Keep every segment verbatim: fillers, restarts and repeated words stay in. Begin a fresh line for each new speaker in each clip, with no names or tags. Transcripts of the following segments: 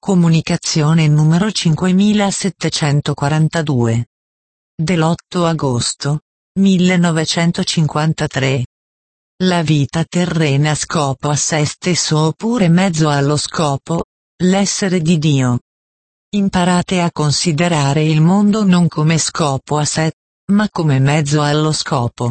Comunicazione numero cinquemilasettecentoquarantadue. Dell'otto agosto millenovecentocinquantatré. La vita terrena scopo a se stesso oppure mezzo allo scopo, l'essere di Dio. Imparate a considerare il mondo non come scopo a sé, ma come mezzo allo scopo.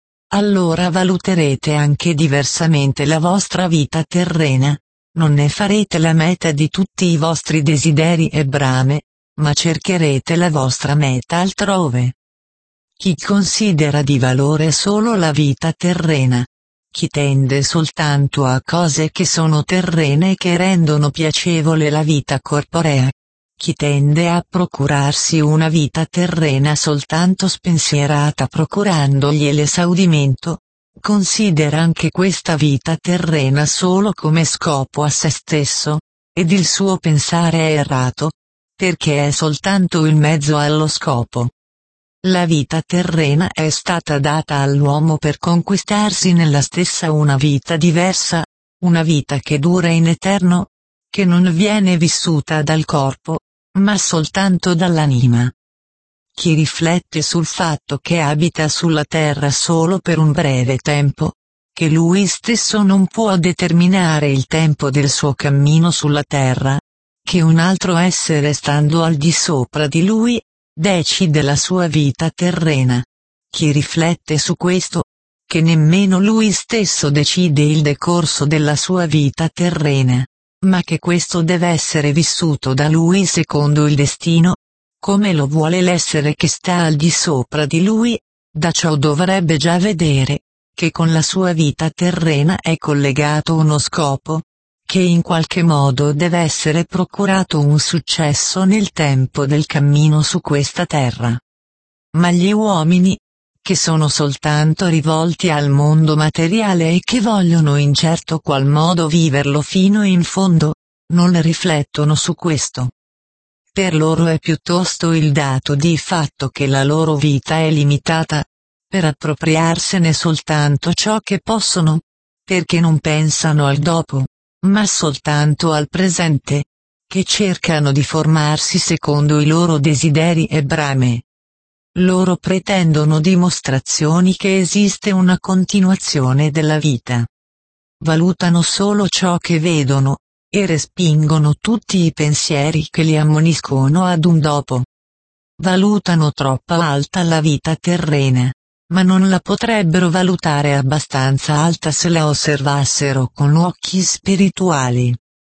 Allora valuterete anche diversamente la vostra vita terrena, non ne farete la meta di tutti i vostri desideri e brame, ma cercherete la vostra meta altrove. Chi considera di valore solo la vita terrena, chi tende soltanto a cose che sono terrene e che rendono piacevole la vita corporea, chi tende a procurarsi una vita terrena soltanto spensierata procurandogli l'esaudimento, considera anche questa vita terrena solo come scopo a se stesso, ed il suo pensare è errato, perché è soltanto il mezzo allo scopo. La vita terrena è stata data all'uomo per conquistarsi nella stessa una vita diversa, una vita che dura in eterno, che non viene vissuta dal corpo, ma soltanto dall'anima. Chi riflette sul fatto che abita sulla terra solo per un breve tempo, che lui stesso non può determinare il tempo del suo cammino sulla terra, che un altro essere stando al di sopra di lui, decide la sua vita terrena. Chi riflette su questo, che nemmeno lui stesso decide il decorso della sua vita terrena, ma che questo deve essere vissuto da lui secondo il destino, come lo vuole l'essere che sta al di sopra di lui, da ciò dovrebbe già vedere, che con la sua vita terrena è collegato uno scopo, che in qualche modo deve essere procurato un successo nel tempo del cammino su questa terra. Ma gli uomini, che sono soltanto rivolti al mondo materiale e che vogliono in certo qual modo viverlo fino in fondo, non riflettono su questo. Per loro è piuttosto il dato di fatto che la loro vita è limitata, per appropriarsene soltanto ciò che possono, perché non pensano al dopo, ma soltanto al presente, che cercano di formarsi secondo i loro desideri e brame. Loro pretendono dimostrazioni che esiste una continuazione della vita. Valutano solo ciò che vedono, e respingono tutti i pensieri che li ammoniscono ad un dopo. Valutano troppo alta la vita terrena, ma non la potrebbero valutare abbastanza alta se la osservassero con occhi spirituali.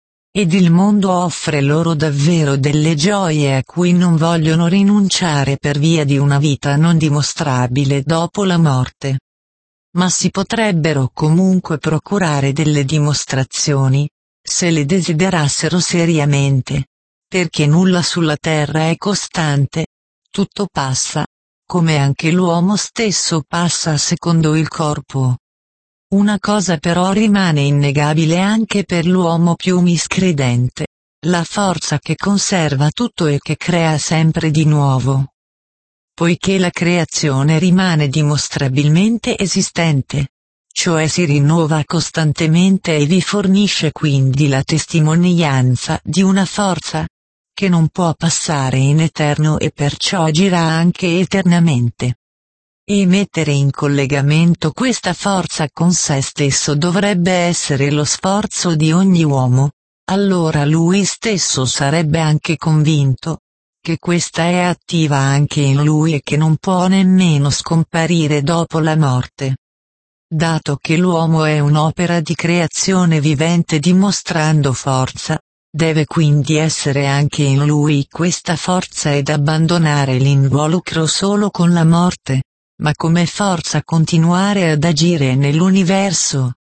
Ed il mondo offre loro davvero delle gioie a cui non vogliono rinunciare per via di una vita non dimostrabile dopo la morte. Ma si potrebbero comunque procurare delle dimostrazioni, se le desiderassero seriamente, perché nulla sulla terra è costante, tutto passa, come anche l'uomo stesso passa secondo il corpo. Una cosa però rimane innegabile anche per l'uomo più miscredente, la forza che conserva tutto e che crea sempre di nuovo. Poiché la creazione rimane dimostrabilmente esistente, cioè si rinnova costantemente e vi fornisce quindi la testimonianza di una forza, che non può passare in eterno e perciò agirà anche eternamente. E mettere in collegamento questa forza con se stesso dovrebbe essere lo sforzo di ogni uomo, allora lui stesso sarebbe anche convinto, che questa è attiva anche in lui e che non può nemmeno scomparire dopo la morte. Dato che l'uomo è un'opera di creazione vivente dimostrando forza, deve quindi essere anche in lui questa forza ed abbandonare l'involucro solo con la morte, ma come forza continuare ad agire nell'universo.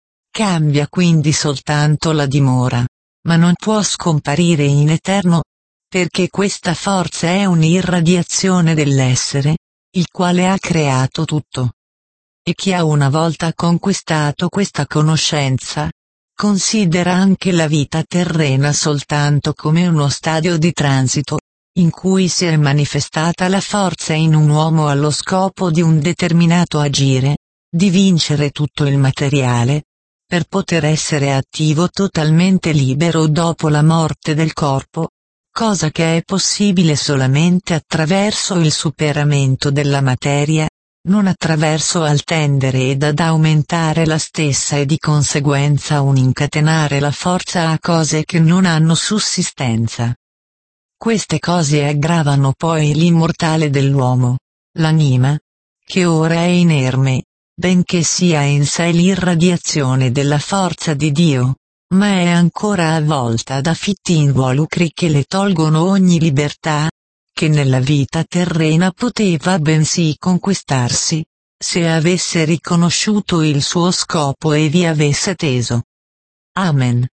Cambia quindi soltanto la dimora, ma non può scomparire in eterno, perché questa forza è un'irradiazione dell'essere, il quale ha creato tutto. E chi ha una volta conquistato questa conoscenza, considera anche la vita terrena soltanto come uno stadio di transito, in cui si è manifestata la forza in un uomo allo scopo di un determinato agire, di vincere tutto il materiale, per poter essere attivo totalmente libero dopo la morte del corpo, cosa che è possibile solamente attraverso il superamento della materia, non attraverso al tendere ed ad aumentare la stessa e di conseguenza un incatenare la forza a cose che non hanno sussistenza. Queste cose aggravano poi l'immortale dell'uomo, l'anima, che ora è inerme, benché sia in sé l'irradiazione della forza di Dio, ma è ancora avvolta da fitti involucri che le tolgono ogni libertà, che nella vita terrena poteva bensì conquistarsi, se avesse riconosciuto il suo scopo e vi avesse teso. Amen.